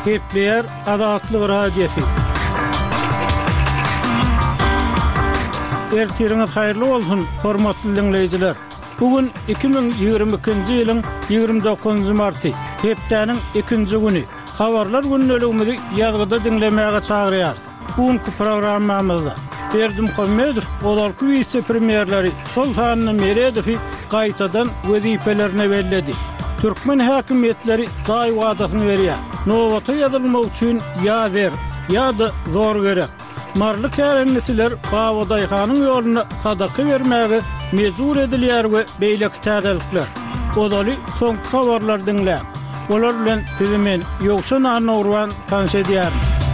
Kepler Adatlyk Radiosu. Ertiriniz hayırlı olsun, hormatly dinleyijiler. Bugün 2022-nji ýylyň 29 marty, hepdeniň 2-nji güni. Habarlar günnäligimizi ýazgyda dinlemäge çagyrýar. Bugünkü programmamyzda Berdim Komedow olarky vice-premierleri Sultan Meredow gaýtadan wezipelerini belledi. Türkmen häkimetleri çay wadatyny berýär. Nowata ýazylmak üçin ýa-da ýa-da zor gerek. Marly kärenlisiler Bawadyhanyň ýoluna sadaka bermäge mejbur edilýär we beýleki täzelikler. Odaly soňky habarlar dinlä. Olar bilen bizimen ýoksa Nurwan tanşedýär.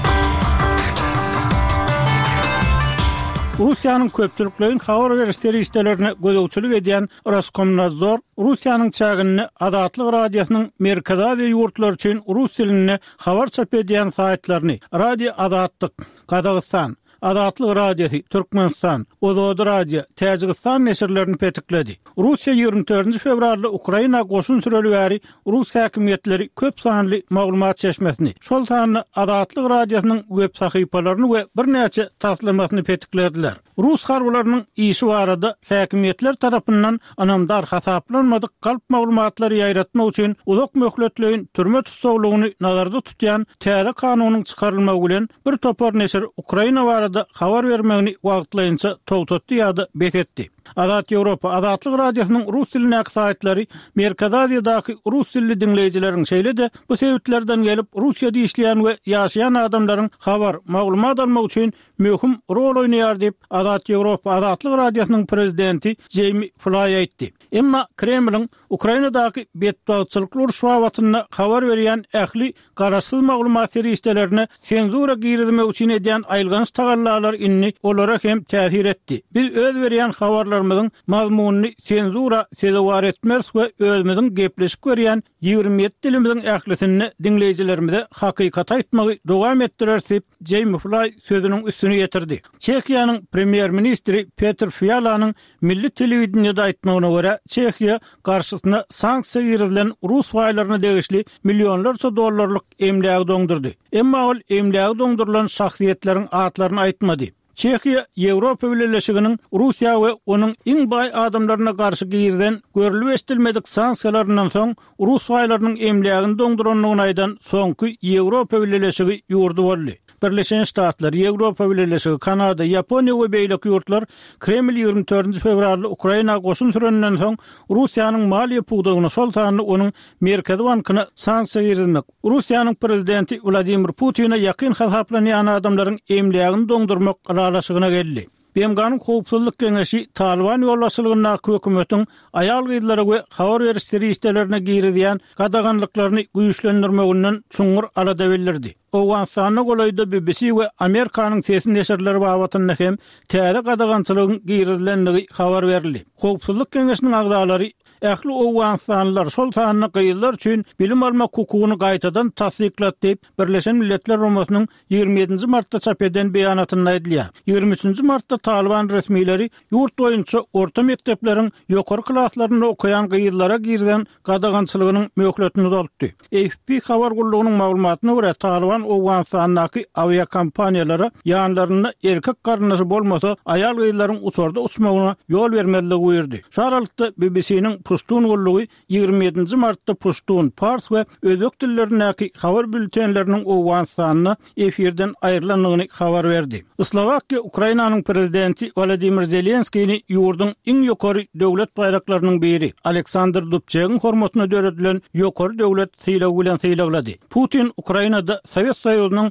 Russiýanyň köpçüliklerin habar berişleri işlerine gözegçilik edýän Roskomnadzor Russiýanyň çagyny Adatlyk radiosynyň merkezi ýurtlar üçin rus dilinde habar çap edýän saýtlaryny Radio Adatlyk, Kazakystan, Adatlyk radiosu, Türkmenistan, Ozod radio, Täjikistan neşirlerini petikledi. Russiýa 24 fevralda Ukraina goşun süreli bäri Rus häkimetleri köp sanly maglumat çeşmesini, şol sanly Adatlyk radiosynyň web sahypalaryny we birnäçe taslamasyny petiklediler. Rus harbylarynyň işi barada häkimetler tarapyndan anamdar hasaplanmadyk galp maglumatlary ýaýratmak üçin uzak möhletleýin türme tutsagylygyny nazarda tutýan täze kanunyň çykarylmagy bilen bir topar neşir Ukraina barada habar bermegini wagtlaýynça togtatdy ýa-da beketdi. Adat Ýewropa Adatlyk radiosynyň rus diline saýtlary Merkezi rus dilli dinleýijileriň şeýle-de bu sebäplerden gelip Russiýada işleýän we ýaşaýan adamlaryň habar, maglumat almak üçin möhüm rol oýnaýar diýip Adat Ýewropa Adatlyk radiosynyň prezidenti Jamie Fly aýtdy. Emma Kremliň Ukrainadaky betbagçylyk uruş watyna habar berýän ähli garaşsyz maglumat berişlerine senzura girdirmek üçin edýän aýlgans tagallar inni olara hem täsir etdi. Biz öz berýän habarlarymyzyň mazmunyny senzura sedewar etmez we özümiziň gepleşip görýän 27 dilimiziň ählisini dinleýijilerimize hakykat aýtmagy dowam etdirer diýip Jamie Fly sözüniň üstüne ýetirdi. Çekiýanyň premier ministri Petr Fialanyň milli telewizionyada aýtmagyna görä, Çekiýa garşysyna sanksiýa girilen Rus waýlaryna degişli millionlarça dollarlyk emlägi doňdurdy. Emma ol emlägi doňdurulan şahsiýetleriň atlaryny aýtmady. Çekiýa Ýewropa Birleşiginiň Russiýa we onuň iň baý adamlaryna garşy girden görülip estilmedik sanksiýalaryndan soň Rus waýlarynyň emlägini doňduranlygyny aýdan soňky Ýewropa Birleşigi ýurdu boldy. Birleşen Ştatlar, Ýewropa Birleşigi, Kanada, Ýaponiýa we beýleki ýurtlar Kreml 24 fevralda Ukraina goşun sürenden soň Russiýanyň maliýe pugdagyny şol sanly onuň Merkezi bankyna sanksiýa girilmek. Russiýanyň prezidenti Vladimir Putin'e ýakyn hasaplanýan adamlaryň emlägini doňdurmak aralaşygyna geldi. BMG'nın Howpsuzlyk Geňeşi Taliban ýolbaşçylygyna hökümetiň aýal gyzlary we habar berişleri işlerine girilýän gadaganlyklaryny güýçlendirmeginden çuňur alada bildirdi. Owganstanyna golaýda BBC we Amerikanyň sesli neşirleri babatyna hem täze gadagançylygyň girilendigi habar berildi. Howpsuzlyk Geňeşiniň agdalary ähli Owganstanlylar şol sanyny gyýylar üçin bilim almak hukugyny gaýtadan tasdiklat diýip Birleşen Milletler Romasynyň 27 martda çap eden beýanatynda aýdylýar. 23 martda Taliban resmileri ýurt boýunça orta mektepleriň ýokary klaslaryny okuyan gyýylara girilen gadagançylygynyň möhletini dolupdy. AFP habar gullugynyň maglumatyna görä Taliban Owganstanyň avia kompaniýalary ýanlaryna erkek garynasy bolmasa aýal gyýylaryň uçarda uçmagyna ýol bermezligi buyurdy. Şaralykda BBC'niň Pushtun gullugy 27 martda Pushtun, Pars we özek dillerindäki habar bültenleriniň Owganstanyna efirden aýrylanlygyny habar berdi. Slovakiýa Ukrainanyň prezidenti Volodymyr Zelenskiýni ýurdun iň ýokary döwlet bayraklarynyň biri Aleksandr Dubčegiň hormatyna döredilen ýokary döwlet sylagy bilen sylaglady. Putin Ukrainada Sowet Soýuzynyň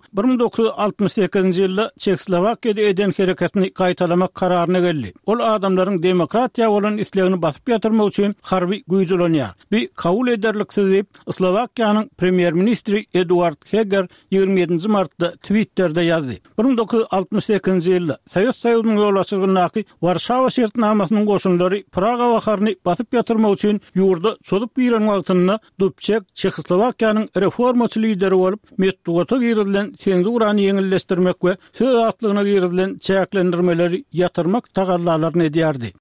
1968-nji ýylda Çekslowakiýada eden hereketini gaýtalamak kararyna geldi. Ol adamlaryň demokratiýa bolan islegini basyp ýatyrmak üçin harby güýçlenýär. Bir kabul ederliksiz diýip Slowakiýanyň premier ministri Eduard Heger 27 martda Twitter'da ýazdy. 1968-nji ýylda Sowet Soýuzynyň ýolbaşçylygynaky Warşawa şertnamasynyň goşunlary Praga baharyny basyp ýatyrmak üçin ýurda çolup ýeren wagtyna Dubček Çekslowakiýanyň reformaçy lideri bolup metduata girilen senzurany ýeňilleşdirmek we söz atlygyna girilen çäklendirmeleri ýatyrmak tagallalaryny edýärdi.